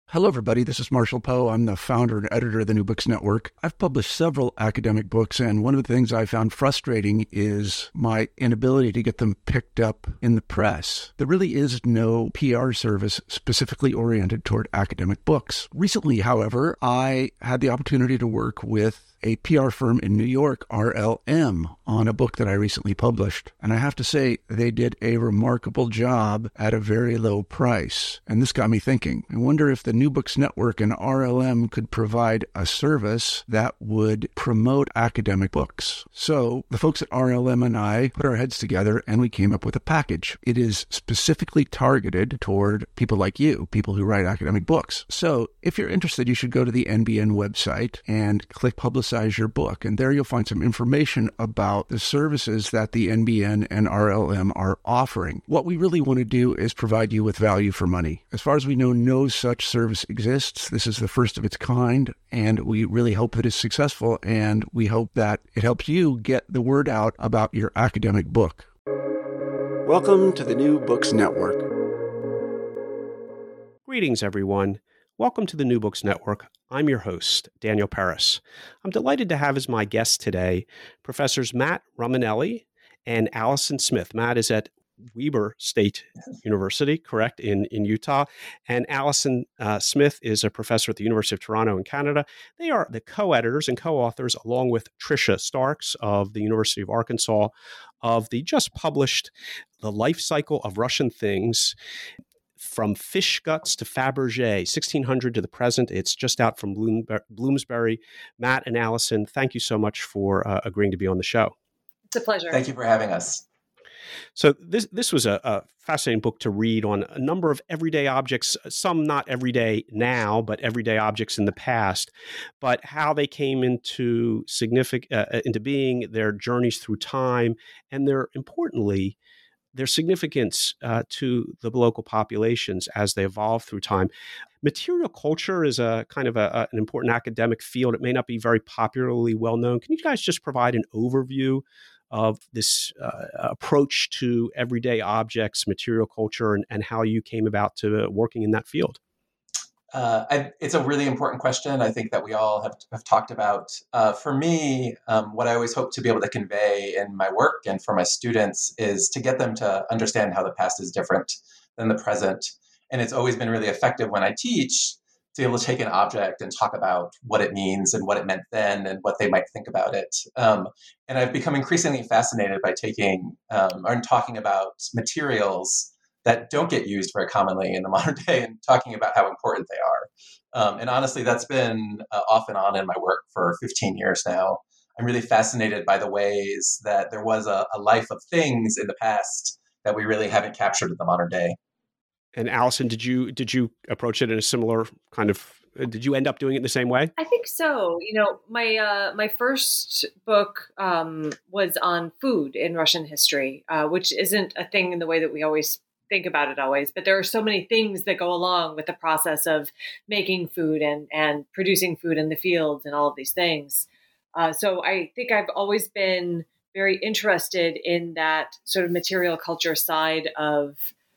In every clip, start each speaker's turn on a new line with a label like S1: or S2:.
S1: Hello, everybody. This is Marshall Poe. I'm the founder and editor of the New Books Network. I've published several academic books, and one of the things I found frustrating is my inability to get them picked up in the press. There really is no PR service specifically oriented toward academic books. Recently, however, I had the opportunity to work with a PR firm in New York, RLM, on a book that I recently published. And I have to say, they did a remarkable job at a very low price. And this got me thinking. I wonder if the New Books Network and RLM could provide a service that would promote academic books. So the folks at RLM and I put our heads together and we came up with a package. It is specifically targeted toward people like you, people who write academic books. So if you're interested, you should go to the NBN website and click Publicize Your Book. And there you'll find some information about the services that the NBN and RLM are offering. What we really want to do is provide you with value for money. As far as we know, no such service exists. This is the first of its kind, and we really hope that it's successful, and we hope that it helps you get the word out about your academic book. Welcome to the New Books Network.
S2: Greetings, everyone. Welcome to the New Books Network. I'm your host, Daniel Paris. I'm delighted to have as my guests today Professors Matt Romanelli and Allison Smith. Matt is at Weber State University, correct, in Utah. And Allison Smith is a professor at the University of Toronto in Canada. They are the co-editors and co-authors, along with Tricia Starks of the University of Arkansas, of the just published The Life Cycle of Russian Things, From Fish Guts to Fabergé, 1600 to the Present. It's just out from Bloomsbury. Matt and Allison, thank you so much for agreeing to be on the show.
S3: It's a pleasure.
S4: Thank you for having us.
S2: So this was a fascinating book to read on a number of everyday objects, some not everyday now, but everyday objects in the past, but how they came into into being, their journeys through time, and importantly, their significance to the local populations as they evolve through time. Material culture is a kind of an important academic field. It may not be very popularly well known. Can you guys just provide an overview of this approach to everyday objects, material culture, and how you came about to working in that field?
S4: It's a really important question, I think, that we all have talked about. For me, what I always hope to be able to convey in my work and for my students is to get them to understand how the past is different than the present. And it's always been really effective when I teach to be able to take an object and talk about what it means and what it meant then and what they might think about it. And I've become increasingly fascinated by taking or talking about materials that don't get used very commonly in the modern day and talking about how important they are. And honestly, that's been off and on in my work for 15 years now. I'm really fascinated by the ways that there was a life of things in the past that we really haven't captured in the modern day.
S2: And Allison, did you approach it in a similar kind of? Did you end up doing it in the same way?
S3: I think so. You know, my first book was on food in Russian history, which isn't a thing in the way that we always think about it always, but there are so many things that go along with the process of making food and producing food in the fields and all of these things. So I think I've always been very interested in that sort of material culture side of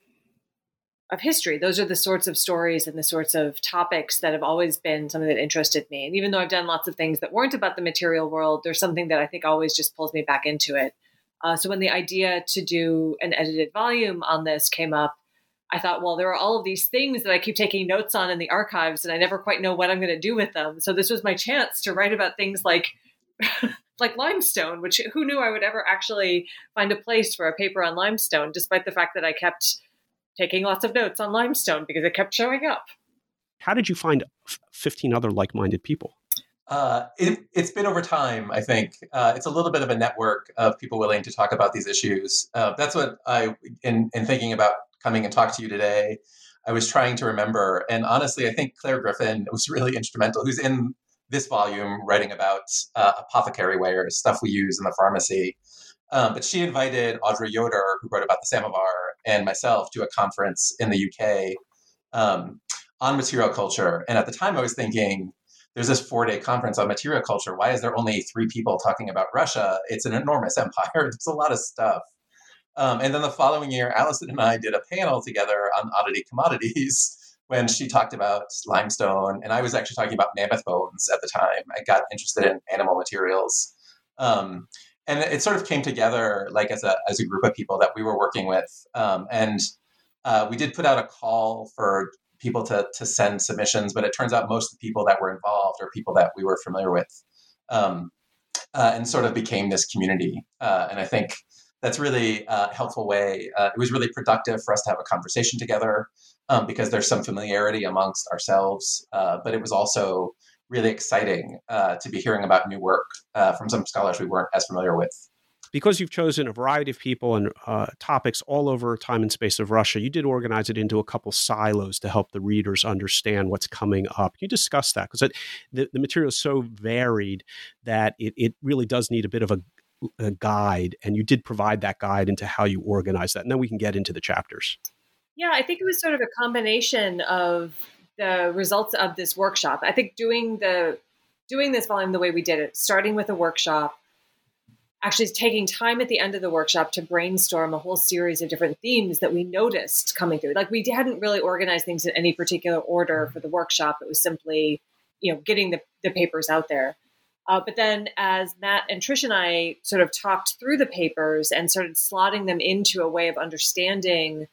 S3: history. Those are the sorts of stories and the sorts of topics that have always been something that interested me. And even though I've done lots of things that weren't about the material world, there's something that I think always just pulls me back into it. So when the idea to do an edited volume on this came up, I thought, well, there are all of these things that I keep taking notes on in the archives, and I never quite know what I'm going to do with them. So this was my chance to write about things like limestone, which who knew I would ever actually find a place for a paper on limestone, despite the fact that I kept taking lots of notes on limestone because it kept showing up.
S2: How did you find 15 other like-minded people?
S4: It's been over time, I think. It's a little bit of a network of people willing to talk about these issues. That's what in thinking about coming and talk to you today, I was trying to remember. And honestly, I think Claire Griffin was really instrumental, who's in this volume writing about apothecary wares, stuff we use in the pharmacy. But she invited Audrey Yoder, who wrote about the samovar, and myself to a conference in the UK on material culture. And at the time I was thinking, there's this 4-day conference on material culture. Why is there only 3 people talking about Russia? It's an enormous empire. There's a lot of stuff. And then the following year, Allison and I did a panel together on oddity commodities, when she talked about limestone, and I was actually talking about mammoth bones at the time. I got interested in animal materials. And it sort of came together like as a group of people that we were working with. And we did put out a call for people to send submissions, but it turns out most of the people that were involved are people that we were familiar with, and sort of became this community. And I think that's really a helpful way. It was really productive for us to have a conversation together because there's some familiarity amongst ourselves, but it was also really exciting to be hearing about new work from some scholars we weren't as familiar with.
S2: Because you've chosen a variety of people and topics all over time and space of Russia, you did organize it into a couple silos to help the readers understand what's coming up. Can you discuss that? Because the material is so varied that it really does need a bit of a guide, and you did provide that guide into how you organize that. And then we can get into the chapters.
S3: Yeah, I think it was sort of a combination of the results of this workshop. I think doing this volume the way we did it, starting with a workshop, actually taking time at the end of the workshop to brainstorm a whole series of different themes that we noticed coming through. Like we hadn't really organized things in any particular order for the workshop. It was simply, getting the papers out there. But then as Matt and Trish and I sort of talked through the papers and started slotting them into a way of understanding,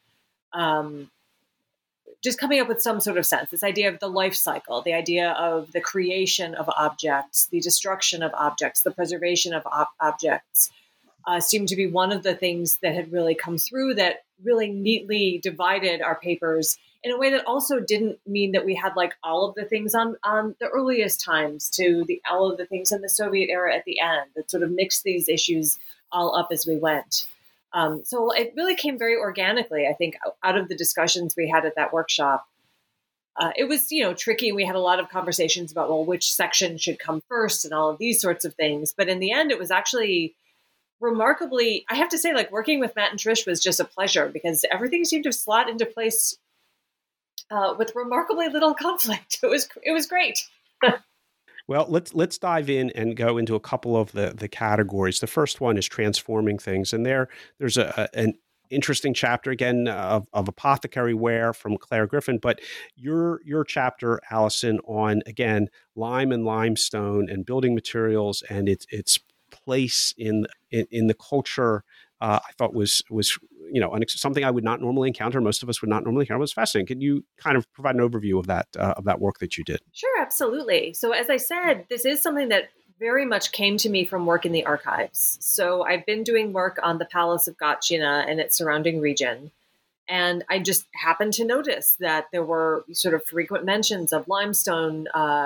S3: just coming up with some sort of sense, this idea of the life cycle, the idea of the creation of objects, the destruction of objects, the preservation of objects, seemed to be one of the things that had really come through that really neatly divided our papers in a way that also didn't mean that we had like all of the things on the earliest times to all of the things in the Soviet era at the end, that sort of mixed these issues all up as we went. So it really came very organically, I think, out of the discussions we had at that workshop. It was, tricky. We had a lot of conversations about, well, which section should come first and all of these sorts of things. But in the end, it was actually remarkably, I have to say, like working with Matt and Trish was just a pleasure because everything seemed to slot into place with remarkably little conflict. It was great.
S2: Well, let's dive in and go into a couple of the categories. The first one is transforming things, and there's an interesting chapter again of apothecary ware from Claire Griffin. But your chapter, Allison, on again lime and limestone and building materials and its place in the culture, I thought was something I would not normally encounter. Most of us would not normally encounter. It was fascinating. Can you kind of provide an overview of that work that you did?
S3: Sure, absolutely. So as I said, this is something that very much came to me from work in the archives. So I've been doing work on the Palace of Gatchina and its surrounding region. And I just happened to notice that there were sort of frequent mentions of limestone.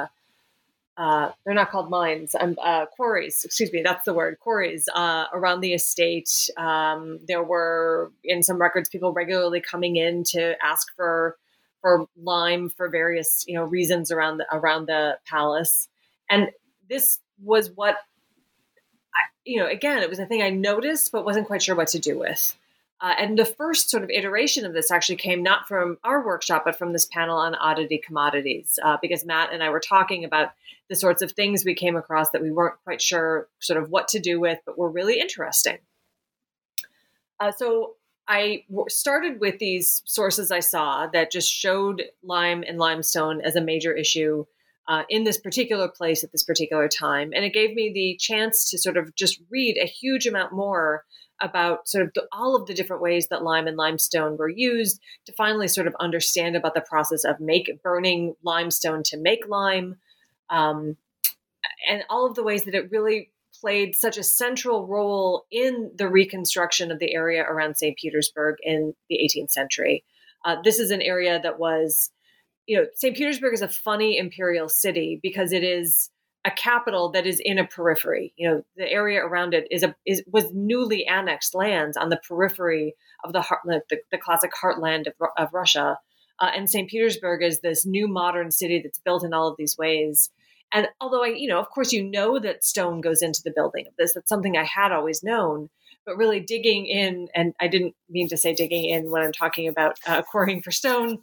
S3: They're not called mines. Quarries. Excuse me. That's the word. Quarries around the estate. There were in some records people regularly coming in to ask for lime for various reasons around the palace. And this was what again, it was a thing I noticed but wasn't quite sure what to do with. And the first sort of iteration of this actually came not from our workshop, but from this panel on oddity commodities, because Matt and I were talking about the sorts of things we came across that we weren't quite sure sort of what to do with, but were really interesting. So I started with these sources I saw that just showed lime and limestone as a major issue in this particular place at this particular time. And it gave me the chance to sort of just read a huge amount more about sort of all of the different ways that lime and limestone were used to finally sort of understand about the process of burning limestone to make lime, and all of the ways that it really played such a central role in the reconstruction of the area around St. Petersburg in the 18th century. This is an area that was, St. Petersburg is a funny imperial city because it is a capital that is in a periphery. The area around it was newly annexed lands on the periphery of the classic heartland of Russia. And St. Petersburg is this new modern city that's built in all of these ways. And although of course, that stone goes into the building of this, that's something I had always known, but really digging in, and I didn't mean to say digging in when I'm talking about quarrying for stone,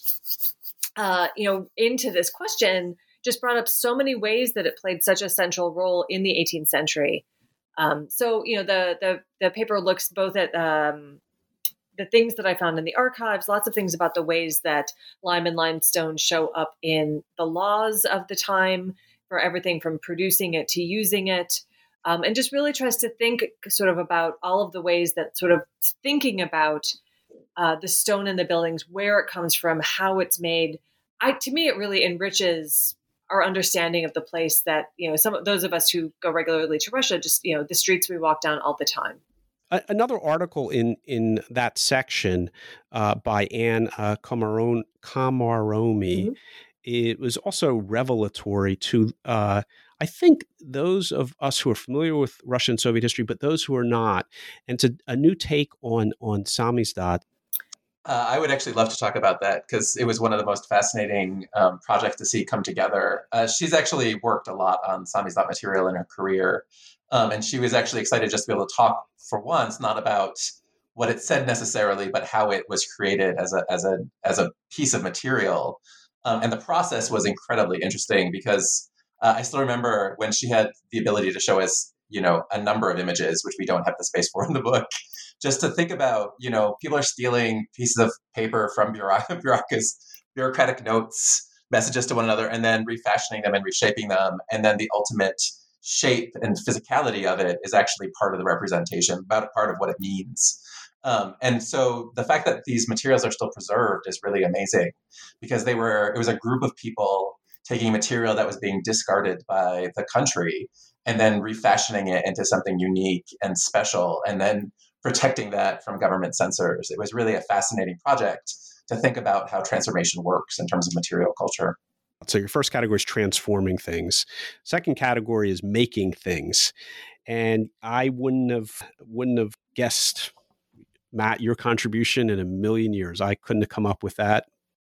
S3: into this question, just brought up so many ways that it played such a central role in the 18th century. So the paper looks both at the things that I found in the archives, lots of things about the ways that lime and limestone show up in the laws of the time for everything from producing it to using it. And just really tries to think sort of about all of the ways that sort of thinking about the stone in the buildings, where it comes from, how it's made. To me, it really enriches our understanding of the place that, some of those of us who go regularly to Russia, just, the streets we walk down all the time.
S2: Another article in that section by Anne Komaromi,
S3: Mm-hmm.
S2: it was also revelatory to, I think, those of us who are familiar with Russian Soviet history, but those who are not. And it's a new take on samizdat.
S4: I would actually love to talk about that because it was one of the most fascinating projects to see come together. She's actually worked a lot on samizdat material in her career. And she was actually excited just to be able to talk for once, not about what it said necessarily, but how it was created as a piece of material. And the process was incredibly interesting because I still remember when she had the ability to show us, a number of images, which we don't have the space for in the book, just to think about, people are stealing pieces of paper from bureaucratic notes, messages to one another, and then refashioning them and reshaping them. And then the ultimate shape and physicality of it is actually part of the representation, about a part of what it means. And so the fact that these materials are still preserved is really amazing because it was a group of people taking material that was being discarded by the country and then refashioning it into something unique and special and then protecting that from government censors. It was really a fascinating project to think about how transformation works in terms of material culture.
S2: So your first category is transforming things. Second category is making things. And I wouldn't have guessed, Matt, your contribution in a million years. I couldn't have come up with that.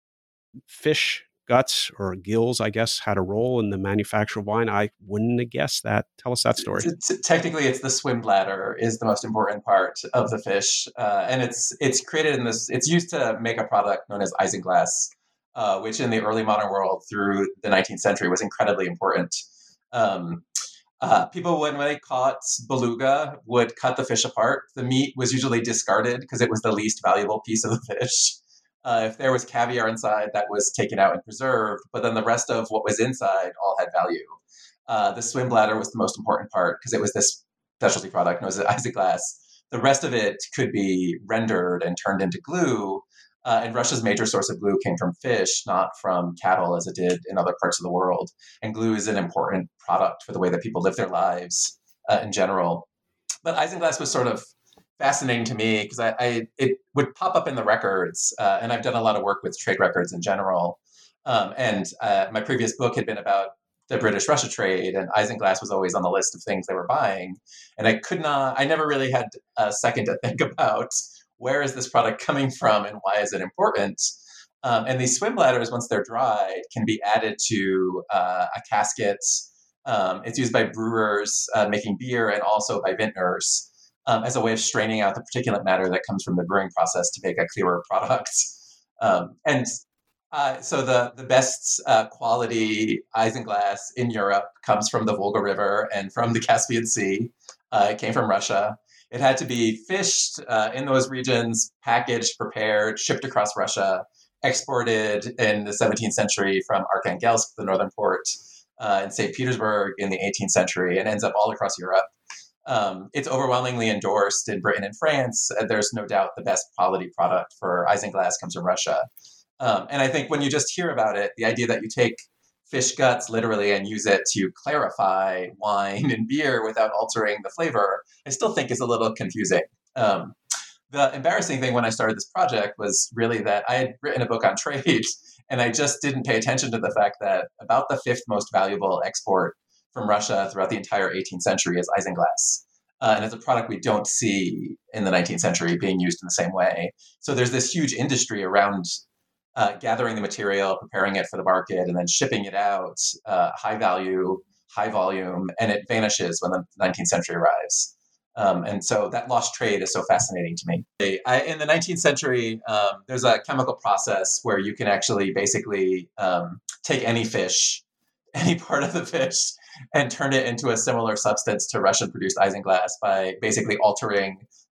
S2: Fish guts or gills, I guess, had a role in the manufacture of wine. I wouldn't have guessed that. Tell us that story.
S4: Technically, it's the swim bladder is the most important part of the fish. And it's created in this, it's used to make a product known as isinglass, which in the early modern world through the 19th century was incredibly important. People, when they caught beluga, would cut the fish apart. The meat was usually discarded because it was the least valuable piece of the fish. If there was caviar inside, that was taken out and preserved, but then the rest of what was inside all had value. The swim bladder was the most important part because it was this specialty product known as isinglass. The rest of it could be rendered and turned into glue. And Russia's major source of glue came from fish, not from cattle as it did in other parts of the world. And glue is an important product for the way that people live their lives in general. But isinglass was sort of fascinating to me because it would pop up in the records. And I've done a lot of work with trade records in general. And my previous book had been about the British-Russia trade, and isinglass was always on the list of things they were buying. And I never really had a second to think about where is this product coming from and why is it important? And these swim bladders, once they're dried, can be added to a casket. It's used by brewers making beer and also by vintners as a way of straining out the particulate matter that comes from the brewing process to make a clearer product. So the best quality isinglass in Europe comes from the Volga River and from the Caspian Sea. It came from Russia. It had to be fished in those regions, packaged, prepared, shipped across Russia, exported in the 17th century from Arkhangelsk, the northern port, in St. Petersburg in the 18th century, and ends up all across Europe. It's overwhelmingly endorsed in Britain and France. There's no doubt the best quality product for isinglass comes from Russia. And I think when you just hear about it, the idea that you take fish guts literally and use it to clarify wine and beer without altering the flavor, I still think is a little confusing. The embarrassing thing when I started this project was really that I had written a book on trade and I just didn't pay attention to the fact that about the fifth most valuable export from Russia throughout the entire 18th century is isinglass. And it's a product we don't see in the 19th century being used in the same way. So there's this huge industry around gathering the material, preparing it for the market, and then shipping it out, high value, high volume, and it vanishes when the 19th century arrives. And so that lost trade is so fascinating to me. In the 19th century, there's a chemical process where you can actually basically take any fish, any part of the fish, and turn it into a similar substance to Russian-produced isinglass by basically altering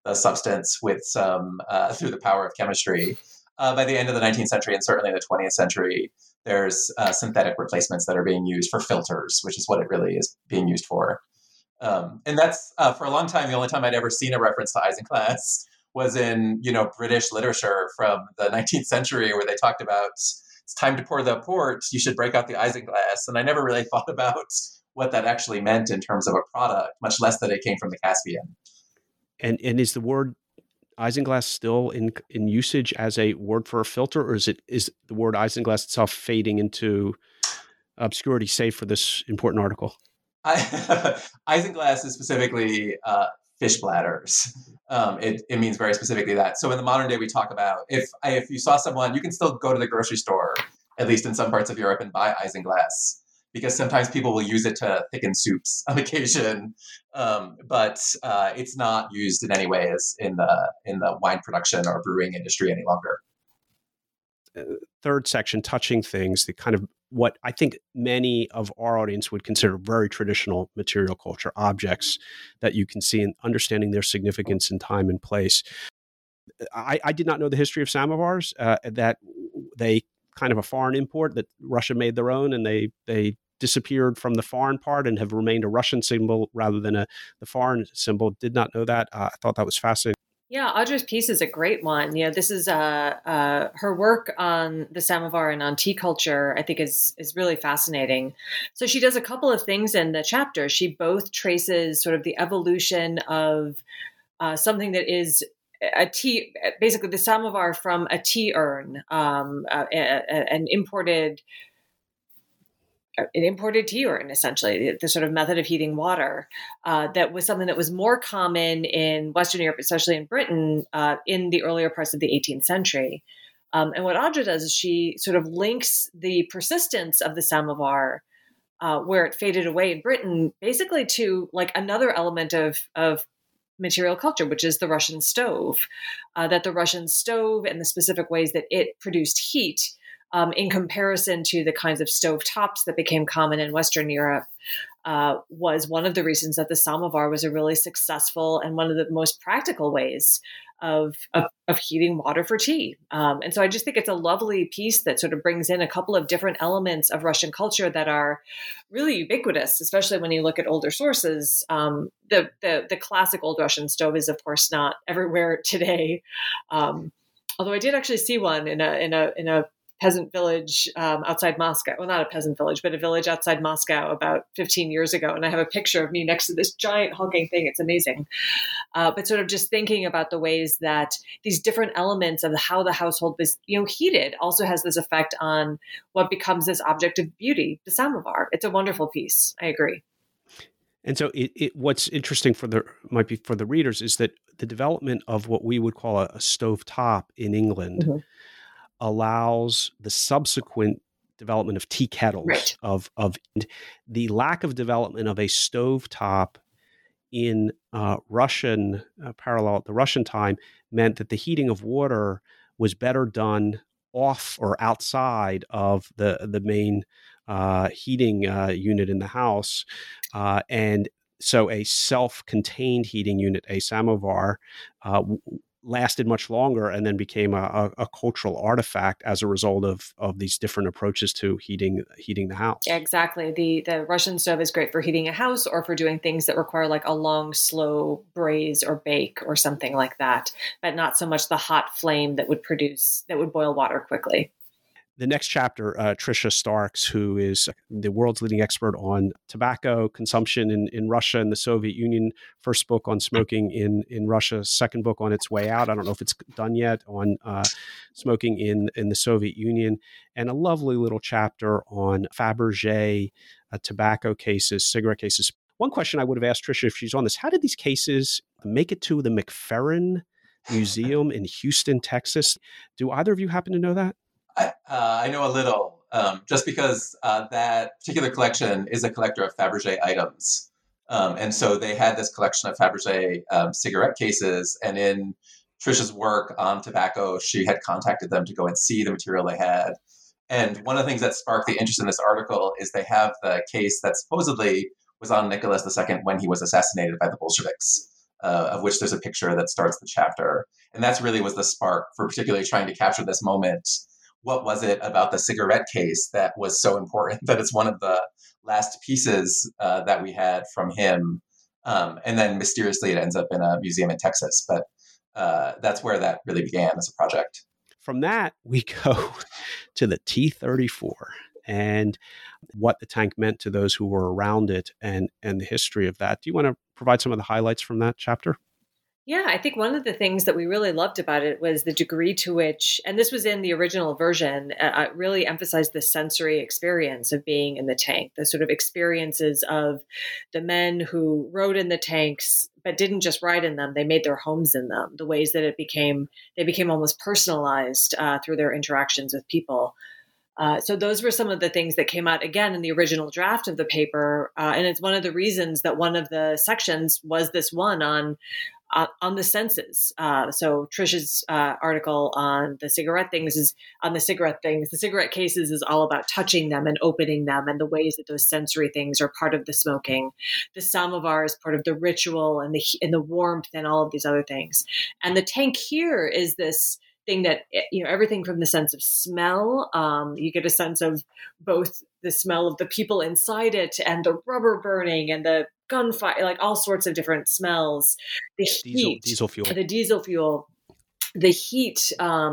S4: the substance with some through the power of chemistry. By the end of the 19th century and certainly the 20th century, there's synthetic replacements that are being used for filters, which is what it really is being used for. And that's for a long time, the only time I'd ever seen a reference to isinglass was in, British literature from the 19th century, where they talked about it's time to pour the port, you should break out the isinglass. And I never really thought about what that actually meant in terms of a product, much less that it came from the Caspian.
S2: And is the word isinglass still in usage as a word for a filter, or is the word isinglass itself fading into obscurity, save for this important article?
S4: Isinglass is specifically fish bladders. It means very specifically that. So in the modern day, we talk about if you saw someone, you can still go to the grocery store, at least in some parts of Europe, and buy isinglass, because sometimes people will use it to thicken soups on occasion, but it's not used in any way as in the wine production or brewing industry any longer.
S2: Third section, touching things, the kind of what I think many of our audience would consider very traditional material culture objects that you can see and understanding their significance in time and place. I did not know the history of samovars, that they kind of a foreign import that Russia made their own, and they disappeared from the foreign part and have remained a Russian symbol rather than the foreign symbol. Did not know that. I thought that was fascinating.
S3: Yeah, Audra's piece is a great one. This is her work on the samovar and on tea culture, I think is really fascinating. So she does a couple of things in the chapter. She both traces sort of the evolution of something that is a tea, basically the samovar from a tea urn, an imported tea urn, essentially, the sort of method of heating water that was something that was more common in Western Europe, especially in Britain, in the earlier parts of the 18th century. And what Audra does is she sort of links the persistence of the samovar, where it faded away in Britain, basically to like another element of material culture, which is the Russian stove, that the Russian stove and the specific ways that it produced heat in comparison to the kinds of stove tops that became common in Western Europe, was one of the reasons that the samovar was a really successful and one of the most practical ways of heating water for tea. And so I just think it's a lovely piece that sort of brings in a couple of different elements of Russian culture that are really ubiquitous, especially when you look at older sources. The classic old Russian stove is, of course, not everywhere today. Although I did actually see one in a peasant village outside Moscow. Well, not a peasant village, but a village outside Moscow about 15 years ago. And I have a picture of me next to this giant hulking thing. It's amazing. But sort of just thinking about the ways that these different elements of how the household was, heated also has this effect on what becomes this object of beauty, the samovar. It's a wonderful piece. I agree.
S2: And so what's interesting for the readers is that the development of what we would call a stove top in England allows the subsequent development of tea kettles,
S3: right,
S2: of the lack of development of a stovetop in Russian parallel at the Russian time meant that the heating of water was better done off or outside of the main heating unit in the house, and so a self-contained heating unit, a samovar, lasted much longer and then became a cultural artifact as a result of these different approaches to heating the house.
S3: Yeah, exactly. The Russian stove is great for heating a house or for doing things that require like a long, slow braise or bake or something like that, but not so much the hot flame that would boil water quickly.
S2: The next chapter, Tricia Starks, who is the world's leading expert on tobacco consumption in Russia and the Soviet Union, first book on smoking in Russia, second book on its way out. I don't know if it's done yet on smoking in the Soviet Union, and a lovely little chapter on Fabergé tobacco cases, cigarette cases. One question I would have asked Tricia if she's on this, how did these cases make it to the McFerrin Museum in Houston, Texas? Do either of you happen to know that?
S4: I know a little, just because that particular collection is a collector of Fabergé items. And so they had this collection of Fabergé cigarette cases. And in Tricia's work on tobacco, she had contacted them to go and see the material they had. And one of the things that sparked the interest in this article is they have the case that supposedly was on Nicholas II when he was assassinated by the Bolsheviks. of which there's a picture that starts the chapter. And that's really was the spark for particularly trying to capture this moment. What was it about the cigarette case that was so important that it's one of the last pieces that we had from him? And then mysteriously it ends up in a museum in Texas. But that's where that really began as a project.
S2: From that, we go to the T-34 and what the tank meant to those who were around it and the history of that. Do you want to provide some of the highlights from that chapter?
S3: Yeah, I think one of the things that we really loved about it was the degree to which, and this was in the original version, really emphasized the sensory experience of being in the tank, the sort of experiences of the men who rode in the tanks, but didn't just ride in them, they made their homes in them, the ways that they became almost personalized through their interactions with people. So those were some of the things that came out again in the original draft of the paper. And it's one of the reasons that one of the sections was this one on the senses. So Trish's article on the cigarette things the cigarette cases is all about touching them and opening them and the ways that those sensory things are part of the smoking. The samovar is part of the ritual and the warmth and all of these other things. And the tank here is this thing that, everything from the sense of smell, you get a sense of both the smell of the people inside it and the rubber burning and the gunfire, like all sorts of different smells. The heat,
S2: diesel fuel,
S3: the heat,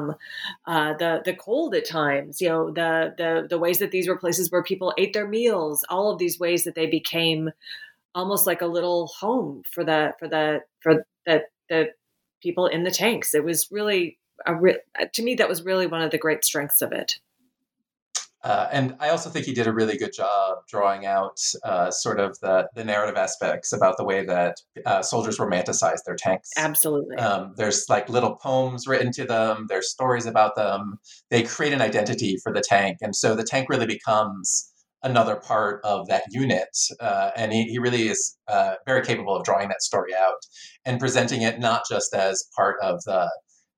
S3: the cold at times, the ways that these were places where people ate their meals, all of these ways that they became almost like a little home for the people in the tanks. It was really, to me, that was really one of the great strengths of it.
S4: And I also think he did a really good job drawing out sort of the narrative aspects about the way that soldiers romanticize their tanks.
S3: Absolutely.
S4: There's like little poems written to them. There's stories about them. They create an identity for the tank. And so the tank really becomes another part of that unit. And he really is very capable of drawing that story out and presenting it not just as part of the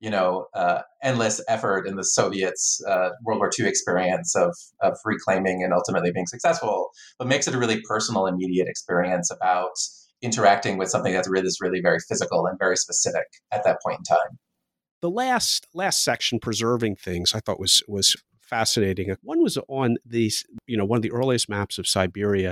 S4: endless effort in the Soviets' World War II experience of reclaiming and ultimately being successful, but makes it a really personal, immediate experience about interacting with something that's really very physical and very specific at that point in time.
S2: The last section, preserving things, I thought was fascinating. One was on these, one of the earliest maps of Siberia.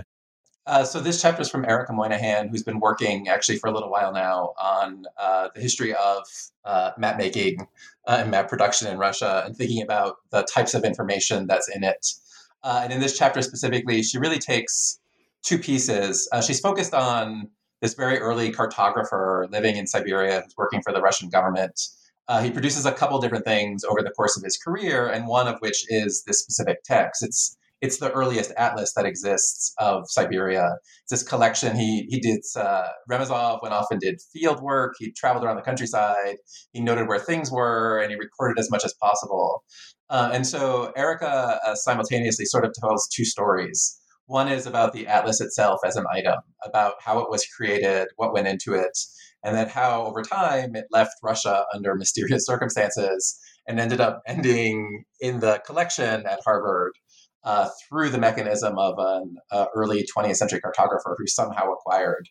S4: So this chapter is from Erica Moynihan, who's been working actually for a little while now on the history of map making and map production in Russia and thinking about the types of information that's in it. And in this chapter specifically, she really takes two pieces. She's focused on this very early cartographer living in Siberia who's working for the Russian government. He produces a couple different things over the course of his career, and one of which is this specific text. It's the earliest atlas that exists of Siberia. It's this collection. He did, Remezov went off and did field work. He traveled around the countryside. He noted where things were, and he recorded as much as possible. And so Erica simultaneously sort of tells two stories. One is about the atlas itself as an item, about how it was created, what went into it, and then how over time it left Russia under mysterious circumstances and ended up ending in the collection at Harvard. Through the mechanism of an early 20th century cartographer who somehow acquired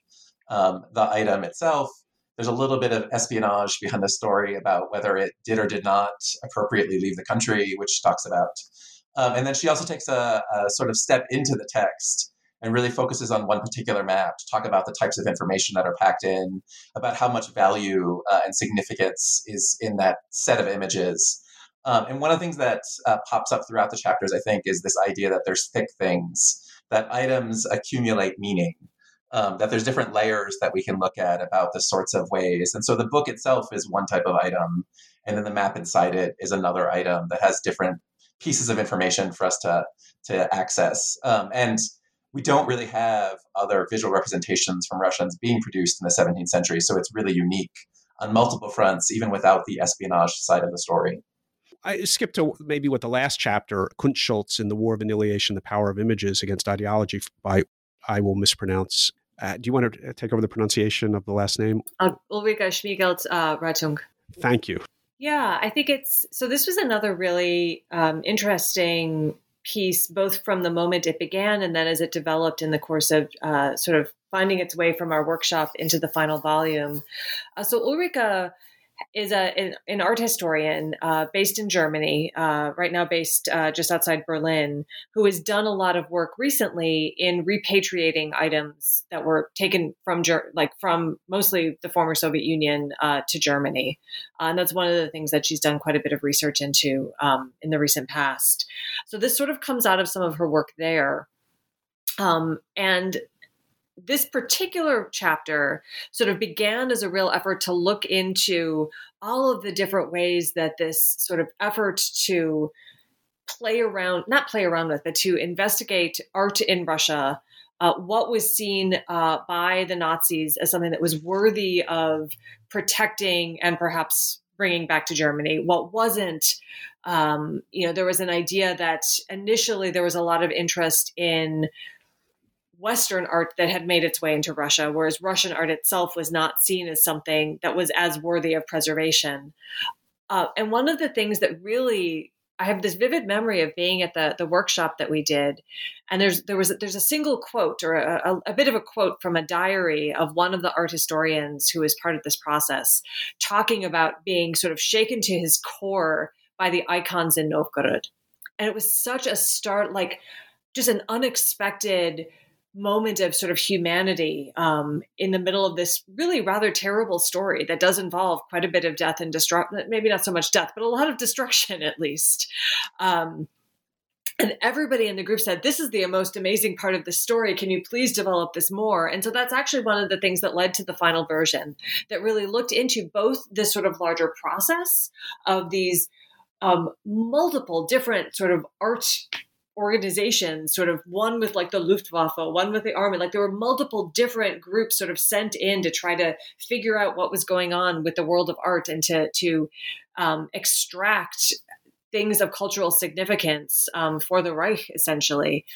S4: the item itself. There's a little bit of espionage behind the story about whether it did or did not appropriately leave the country, which she talks about. And then she also takes a sort of step into the text and really focuses on one particular map to talk about the types of information that are packed in, about how much value and significance is in that set of images. And one of the things that pops up throughout the chapters, I think, is this idea that there's thick things, that items accumulate meaning, that there's different layers that we can look at about the sorts of ways. And so the book itself is one type of item, and then the map inside it is another item that has different pieces of information for us to access. And we don't really have other visual representations from Russians being produced in the 17th century, so it's really unique on multiple fronts, even without the espionage side of the story.
S2: I skipped to maybe what the last chapter, Kunstschultz in the War of Annihilation, the Power of Images Against Ideology, by, I will mispronounce. Do you want to take over the pronunciation of the last name?
S3: Ulrika Schmiegelt-Ratung.
S2: Thank you.
S3: Yeah, I think so this was another really interesting piece, both from the moment it began and then as it developed in the course of sort of finding its way from our workshop into the final volume. So Ulrike is an art historian based in Germany, right now based just outside Berlin, who has done a lot of work recently in repatriating items that were taken from mostly the former Soviet Union to Germany. And that's one of the things that she's done quite a bit of research into in the recent past. So this sort of comes out of some of her work there. And this particular chapter sort of began as a real effort to look into all of the different ways that this sort of effort to not play around with, but to investigate art in Russia, what was seen by the Nazis as something that was worthy of protecting and perhaps bringing back to Germany, what wasn't. There was an idea that initially there was a lot of interest in Western art that had made its way into Russia, whereas Russian art itself was not seen as something that was as worthy of preservation. And one of the things that really, I have this vivid memory of being at the workshop that we did, and there's a single quote or a bit of a quote from a diary of one of the art historians who was part of this process, talking about being sort of shaken to his core by the icons in Novgorod. And it was such a start, like just an unexpected moment of sort of humanity in the middle of this really rather terrible story that does involve quite a bit of death and destruction, maybe not so much death, but a lot of destruction at least. And everybody in the group said, this is the most amazing part of the story. Can you please develop this more? And so that's actually one of the things that led to the final version that really looked into both this sort of larger process of these multiple different sort of art organizations, sort of one with like the Luftwaffe, one with the army. Like there were multiple different groups sort of sent in to try to figure out what was going on with the world of art and to extract things of cultural significance for the Reich, essentially,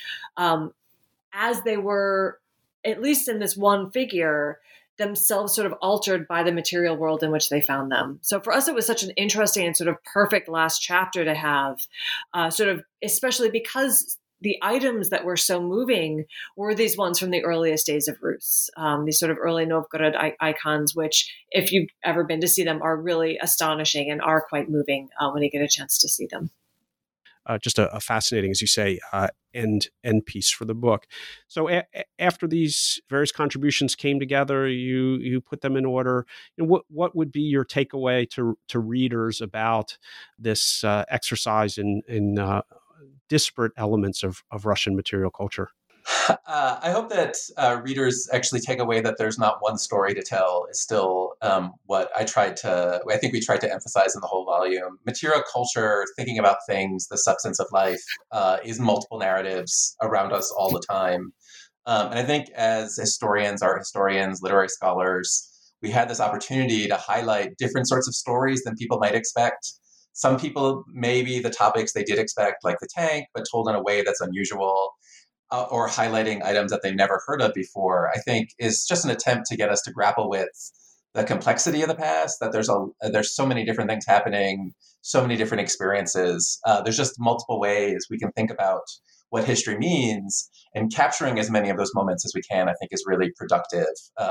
S3: as they were, at least in this one figure, themselves sort of altered by the material world in which they found them. So for us, it was such an interesting and sort of perfect last chapter to have, sort of, especially because the items that were so moving were these ones from the earliest days of Rus, these sort of early Novgorod icons, which if you've ever been to see them are really astonishing and are quite moving when you get a chance to see them.
S2: Just a fascinating, as you say, end piece for the book. So after these various contributions came together, you put them in order. And what would be your takeaway to readers about this exercise in disparate elements of Russian material culture?
S4: I hope that readers actually take away that there's not one story to tell is still what I think we tried to emphasize in the whole volume. Material culture, thinking about things, the substance of life, is multiple narratives around us all the time. And I think as historians, art historians, literary scholars, we had this opportunity to highlight different sorts of stories than people might expect. Some people, maybe the topics they did expect, like the tank, but told in a way that's unusual. Or highlighting items that they've never heard of before, I think is just an attempt to get us to grapple with the complexity of the past, that there's so many different things happening, so many different experiences. There's just multiple ways we can think about what history means, and capturing as many of those moments as we can, I think, is really productive.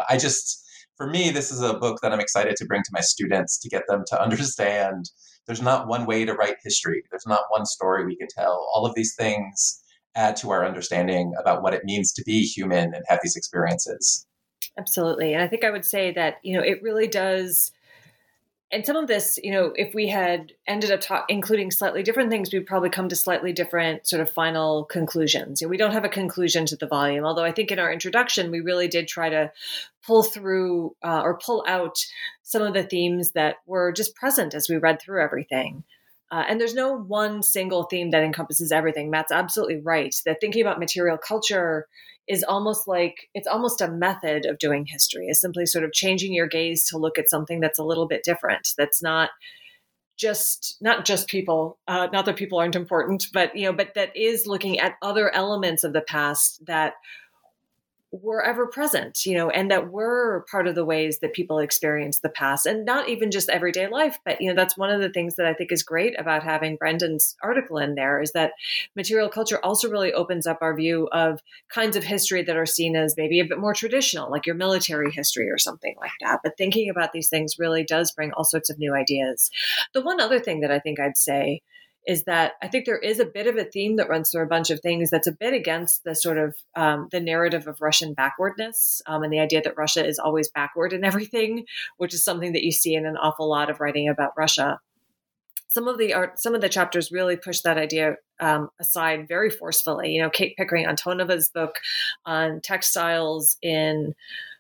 S4: For me, this is a book that I'm excited to bring to my students to get them to understand there's not one way to write history. There's not one story we can tell. All of these things add to our understanding about what it means to be human and have these experiences.
S3: Absolutely. And I think I would say that, it really does. And some of this, if we had ended up including slightly different things, we'd probably come to slightly different sort of final conclusions. We don't have a conclusion to the volume, although I think in our introduction, we really did try to pull through or pull out some of the themes that were just present as we read through everything. And there's no one single theme that encompasses everything. Matt's absolutely right that thinking about material culture is almost a method of doing history, is simply sort of changing your gaze to look at something that's a little bit different. That's not just people, not that people aren't important, but that is looking at other elements of the past that were ever present, and that were part of the ways that people experience the past, and not even just everyday life. But, that's one of the things that I think is great about having Brendan's article in there, is that material culture also really opens up our view of kinds of history that are seen as maybe a bit more traditional, like your military history or something like that. But thinking about these things really does bring all sorts of new ideas. The one other thing that I think I'd say is that I think there is a bit of a theme that runs through a bunch of things that's a bit against the sort of the narrative of Russian backwardness, and the idea that Russia is always backward in everything, which is something that you see in an awful lot of writing about Russia. Some of the chapters really push that idea aside very forcefully. Kate Pickering Antonova's book on textiles in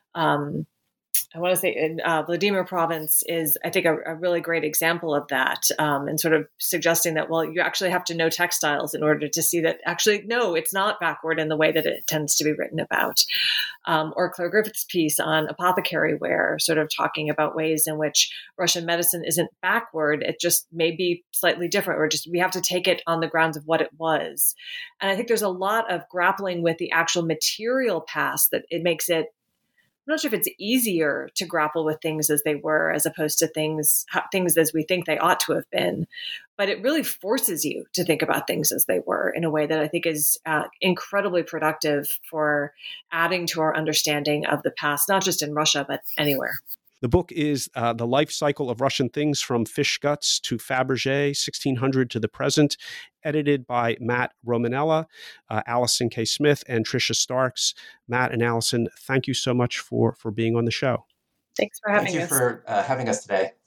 S3: I want to say in Vladimir province is, I think, a really great example of that, and sort of suggesting that, well, you actually have to know textiles in order to see that actually, no, it's not backward in the way that it tends to be written about. Or Claire Griffith's piece on apothecary ware, sort of talking about ways in which Russian medicine isn't backward. It just may be slightly different, or just we have to take it on the grounds of what it was. And I think there's a lot of grappling with the actual material past that it makes it, I'm not sure if it's easier to grapple with things as they were, as opposed to things as we think they ought to have been. But it really forces you to think about things as they were in a way that I think is incredibly productive for adding to our understanding of the past, not just in Russia, but anywhere.
S2: The book is The Life Cycle of Russian Things from Fish Guts to Fabergé, 1600 to the Present, edited by Matt Romanella, Allison K. Smith, and Tricia Starks. Matt and Allison, thank you so much for being on the show.
S3: Thanks for having us.
S4: Thank you for having us today.